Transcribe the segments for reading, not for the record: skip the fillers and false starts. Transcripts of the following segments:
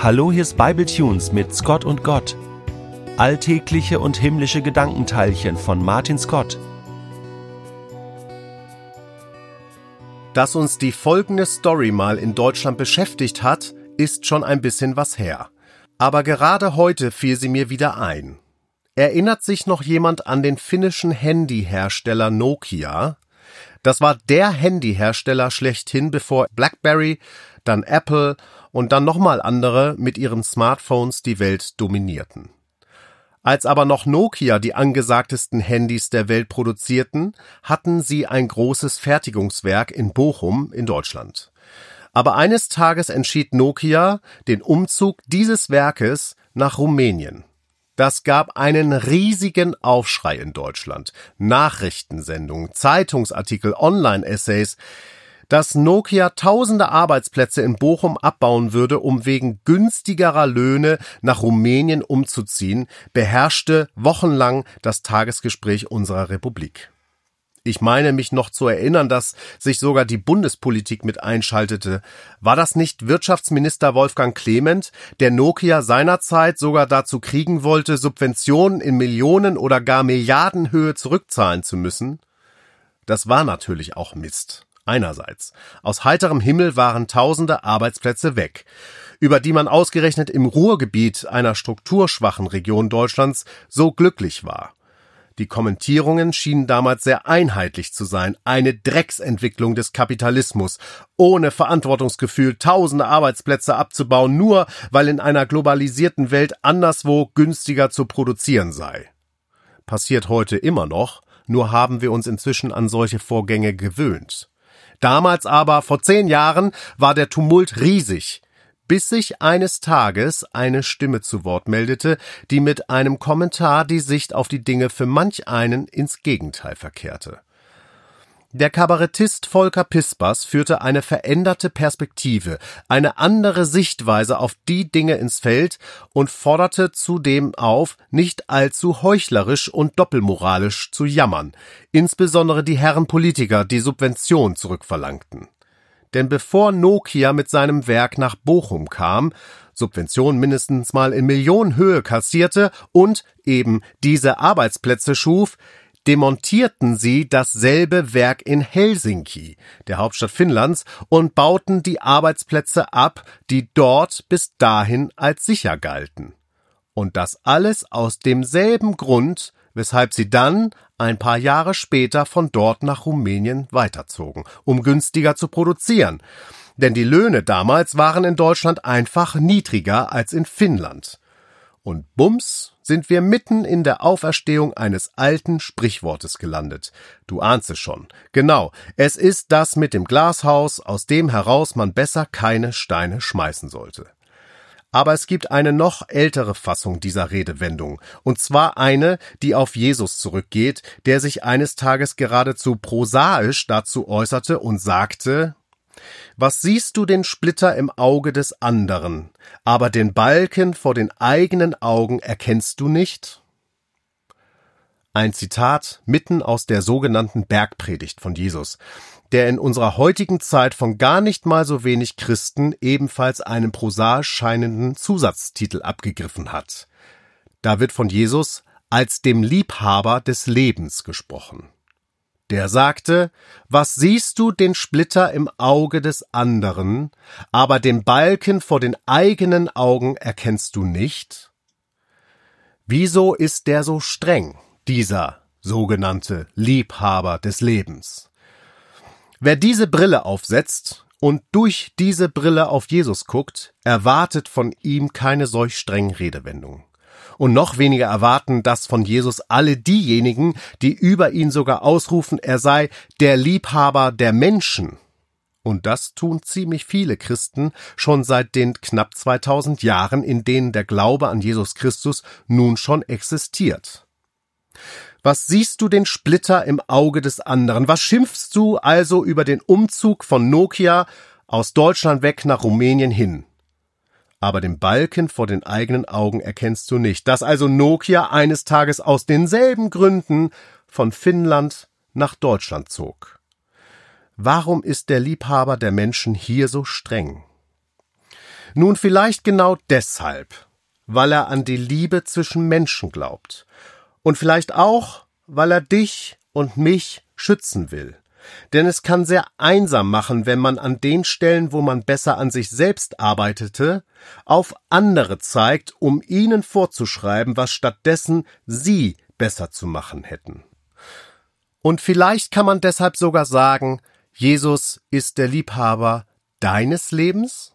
Hallo, hier ist Bible Tunes mit Scott und Gott. Alltägliche und himmlische Gedankenteilchen von Martin Scott. Dass uns die folgende Story mal in Deutschland beschäftigt hat, ist schon ein bisschen was her. Aber gerade heute fiel sie mir wieder ein. Erinnert sich noch jemand an den finnischen Handyhersteller Nokia? Das war der Handyhersteller schlechthin, bevor BlackBerry, dann Apple und dann nochmal andere mit ihren Smartphones die Welt dominierten. Als aber noch Nokia die angesagtesten Handys der Welt produzierten, hatten sie ein großes Fertigungswerk in Bochum in Deutschland. Aber eines Tages entschied Nokia den Umzug dieses Werkes nach Rumänien. Das gab einen riesigen Aufschrei in Deutschland. Nachrichtensendungen, Zeitungsartikel, Online-Essays. Dass Nokia tausende Arbeitsplätze in Bochum abbauen würde, um wegen günstigerer Löhne nach Rumänien umzuziehen, beherrschte wochenlang das Tagesgespräch unserer Republik. Ich meine mich noch zu erinnern, dass sich sogar die Bundespolitik mit einschaltete. War das nicht Wirtschaftsminister Wolfgang Clement, der Nokia seinerzeit sogar dazu kriegen wollte, Subventionen in Millionen- oder gar Milliardenhöhe zurückzahlen zu müssen? Das war natürlich auch Mist. Einerseits. Aus heiterem Himmel waren tausende Arbeitsplätze weg, über die man ausgerechnet im Ruhrgebiet, einer strukturschwachen Region Deutschlands, so glücklich war. Die Kommentierungen schienen damals sehr einheitlich zu sein. Eine Drecksentwicklung des Kapitalismus, ohne Verantwortungsgefühl tausende Arbeitsplätze abzubauen, nur weil in einer globalisierten Welt anderswo günstiger zu produzieren sei. Passiert heute immer noch, nur haben wir uns inzwischen an solche Vorgänge gewöhnt. Damals aber, vor 10 Jahren, war der Tumult riesig, bis sich eines Tages eine Stimme zu Wort meldete, die mit einem Kommentar die Sicht auf die Dinge für manch einen ins Gegenteil verkehrte. Der Kabarettist Volker Pispers führte eine veränderte Perspektive, eine andere Sichtweise auf die Dinge ins Feld und forderte zudem auf, nicht allzu heuchlerisch und doppelmoralisch zu jammern, insbesondere die Herren Politiker, die Subventionen zurückverlangten. Denn bevor Nokia mit seinem Werk nach Bochum kam, Subventionen mindestens mal in Millionenhöhe kassierte und eben diese Arbeitsplätze schuf, demontierten sie dasselbe Werk in Helsinki, der Hauptstadt Finnlands, und bauten die Arbeitsplätze ab, die dort bis dahin als sicher galten. Und das alles aus demselben Grund, weshalb sie dann ein paar Jahre später von dort nach Rumänien weiterzogen, um günstiger zu produzieren. Denn die Löhne damals waren in Deutschland einfach niedriger als in Finnland. Und bums sind wir mitten in der Auferstehung eines alten Sprichwortes gelandet. Du ahnst es schon. Genau, es ist das mit dem Glashaus, aus dem heraus man besser keine Steine schmeißen sollte. Aber es gibt eine noch ältere Fassung dieser Redewendung, und zwar eine, die auf Jesus zurückgeht, der sich eines Tages geradezu prosaisch dazu äußerte und sagte: Was siehst du den Splitter im Auge des anderen, aber den Balken vor den eigenen Augen erkennst du nicht? Ein Zitat mitten aus der sogenannten Bergpredigt von Jesus, der in unserer heutigen Zeit von gar nicht mal so wenig Christen ebenfalls einen prosaisch scheinenden Zusatztitel abgegriffen hat. Da wird von Jesus als dem Liebhaber des Lebens gesprochen. Der sagte: Was siehst du den Splitter im Auge des anderen, aber den Balken vor den eigenen Augen erkennst du nicht? Wieso ist der so streng, dieser sogenannte Liebhaber des Lebens? Wer diese Brille aufsetzt und durch diese Brille auf Jesus guckt, erwartet von ihm keine solch strengen Redewendungen. Und noch weniger erwarten das von Jesus alle diejenigen, die über ihn sogar ausrufen, er sei der Liebhaber der Menschen. Und das tun ziemlich viele Christen schon seit den knapp 2000 Jahren, in denen der Glaube an Jesus Christus nun schon existiert. Was siehst du den Splitter im Auge des anderen? Was schimpfst du also über den Umzug von Nokia aus Deutschland weg nach Rumänien hin? Aber den Balken vor den eigenen Augen erkennst du nicht, dass also Nokia eines Tages aus denselben Gründen von Finnland nach Deutschland zog. Warum ist der Liebhaber der Menschen hier so streng? Nun, vielleicht genau deshalb, weil er an die Liebe zwischen Menschen glaubt. Und vielleicht auch, weil er dich und mich schützen will. Denn es kann sehr einsam machen, wenn man an den Stellen, wo man besser an sich selbst arbeitete, auf andere zeigt, um ihnen vorzuschreiben, was stattdessen sie besser zu machen hätten. Und vielleicht kann man deshalb sogar sagen, Jesus ist der Liebhaber deines Lebens?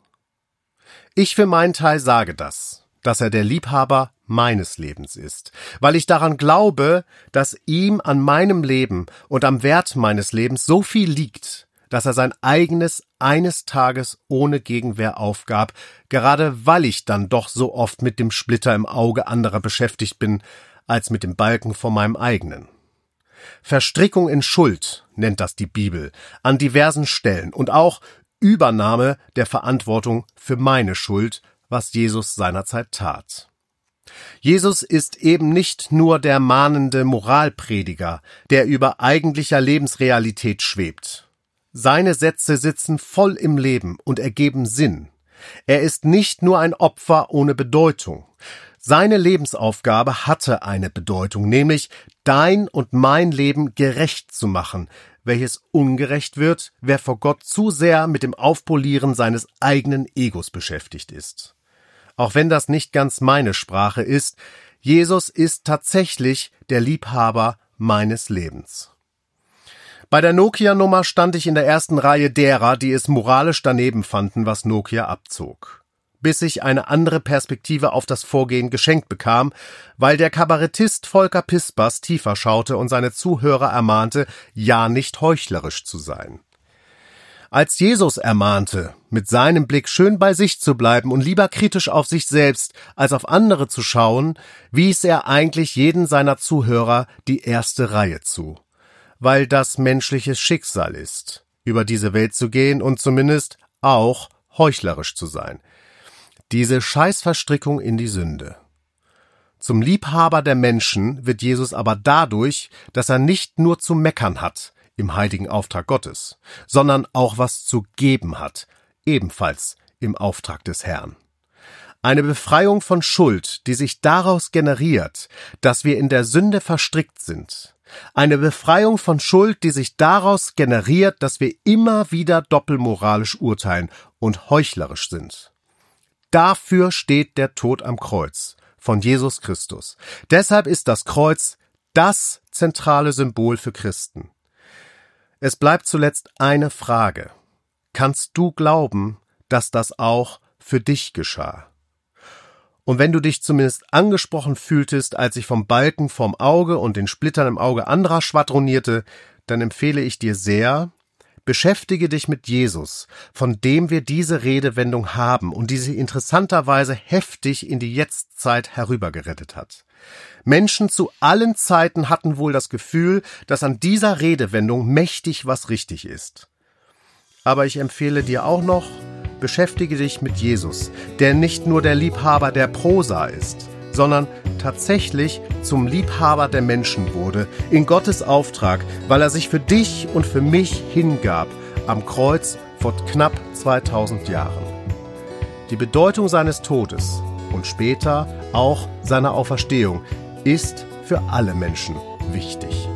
Ich für meinen Teil sage das, dass er der Liebhaber meines Lebens ist, weil ich daran glaube, dass ihm an meinem Leben und am Wert meines Lebens so viel liegt, dass er sein eigenes eines Tages ohne Gegenwehr aufgab, gerade weil ich dann doch so oft mit dem Splitter im Auge anderer beschäftigt bin, als mit dem Balken vor meinem eigenen. Verstrickung in Schuld nennt das die Bibel an diversen Stellen und auch Übernahme der Verantwortung für meine Schuld, was Jesus seinerzeit tat. Jesus ist eben nicht nur der mahnende Moralprediger, der über eigentlicher Lebensrealität schwebt. Seine Sätze sitzen voll im Leben und ergeben Sinn. Er ist nicht nur ein Opfer ohne Bedeutung. Seine Lebensaufgabe hatte eine Bedeutung, nämlich dein und mein Leben gerecht zu machen, welches ungerecht wird, wer vor Gott zu sehr mit dem Aufpolieren seines eigenen Egos beschäftigt ist. Auch wenn das nicht ganz meine Sprache ist, Jesus ist tatsächlich der Liebhaber meines Lebens. Bei der Nokia-Nummer stand ich in der ersten Reihe derer, die es moralisch daneben fanden, was Nokia abzog. Bis ich eine andere Perspektive auf das Vorgehen geschenkt bekam, weil der Kabarettist Volker Pispers tiefer schaute und seine Zuhörer ermahnte, ja nicht heuchlerisch zu sein. Als Jesus ermahnte, mit seinem Blick schön bei sich zu bleiben und lieber kritisch auf sich selbst als auf andere zu schauen, wies er eigentlich jeden seiner Zuhörer die erste Reihe zu, weil das menschliches Schicksal ist, über diese Welt zu gehen und zumindest auch heuchlerisch zu sein. Diese Scheißverstrickung in die Sünde. Zum Liebhaber der Menschen wird Jesus aber dadurch, dass er nicht nur zu meckern hat, im heiligen Auftrag Gottes, sondern auch was zu geben hat, ebenfalls im Auftrag des Herrn. Eine Befreiung von Schuld, die sich daraus generiert, dass wir in der Sünde verstrickt sind. Eine Befreiung von Schuld, die sich daraus generiert, dass wir immer wieder doppelmoralisch urteilen und heuchlerisch sind. Dafür steht der Tod am Kreuz von Jesus Christus. Deshalb ist das Kreuz das zentrale Symbol für Christen. Es bleibt zuletzt eine Frage. Kannst du glauben, dass das auch für dich geschah? Und wenn du dich zumindest angesprochen fühltest, als ich vom Balken vorm Auge und den Splittern im Auge anderer schwadronierte, dann empfehle ich dir sehr, beschäftige dich mit Jesus, von dem wir diese Redewendung haben und die sie interessanterweise heftig in die Jetztzeit herübergerettet hat. Menschen zu allen Zeiten hatten wohl das Gefühl, dass an dieser Redewendung mächtig was richtig ist. Aber ich empfehle dir auch noch, beschäftige dich mit Jesus, der nicht nur der Liebhaber der Prosa ist, sondern tatsächlich zum Liebhaber der Menschen wurde, in Gottes Auftrag, weil er sich für dich und für mich hingab, am Kreuz vor knapp 2000 Jahren. Die Bedeutung seines Todes und später auch seiner Auferstehung ist für alle Menschen wichtig.